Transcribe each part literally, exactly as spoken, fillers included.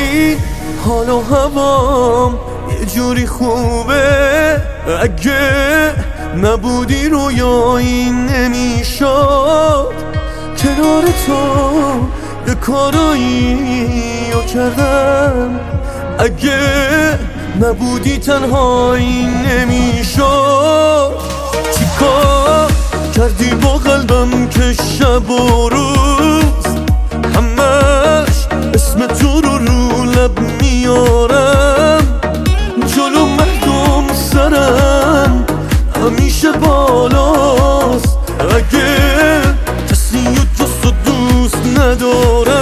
این حال و هوام یه جوری خوبه، اگه نبودی رویایی نمیشد. کنار تو یه کارایی رو کردم، اگه نبودی تنهایی نمیشد. چیکار کردی با قلبم که شب و روز همش اسم تو رو رو لب میارم؟ جلو مردم سرم همیشه بالاست، اگه کسی و جز تو دوست ندارم.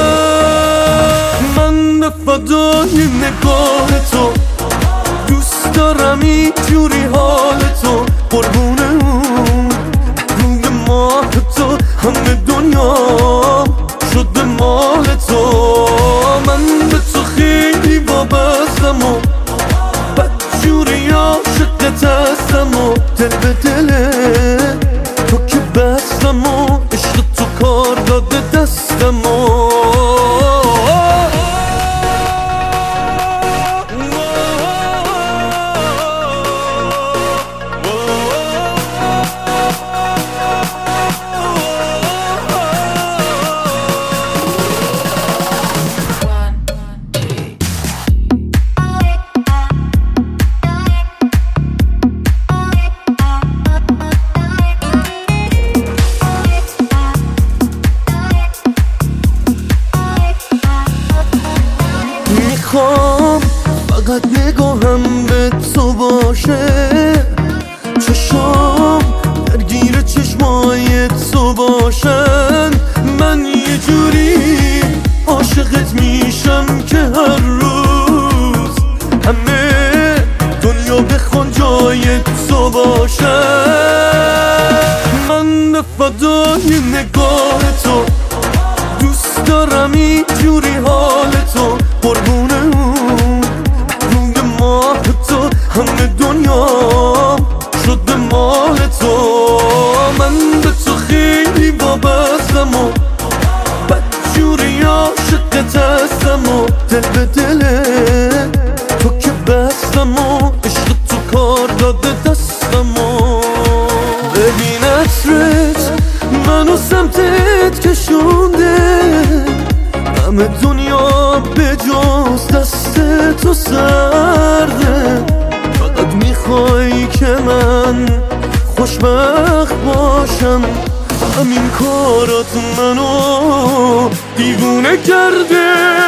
من به فدای نگاه تو دوست دارم اینجوری حال تو، قربونه اون روی ماه تو همه دنیا شده مال تو. من به تو خیلی وابستم و بدجوری عاشقت هستم و دل به دل تو که بستم و عشق تو کار داده دستم و میخوام فقط نگاهم به تو باشه، چشام درگیر چشمای تو باشن. من یه جوری عاشقت میشم که هر روز همه دنیا بخوان جای تو باشن. من به فدای نگاه تو دوست دارم اینجوری حال تو، قربونه اون روی ماه تو همه دنیا شده مال تو. من به تو خیلی وابستم و بدجوری عاشقت هستم و دل به دل تو که بستم و عشق تو کار داده دستم و ببین عطرت منو سمتت کشونده، همه دنیا به جز دست تو سرده. فقط میخوای که من خوشبخت باشم، همین کارات منو دیوونه کرده.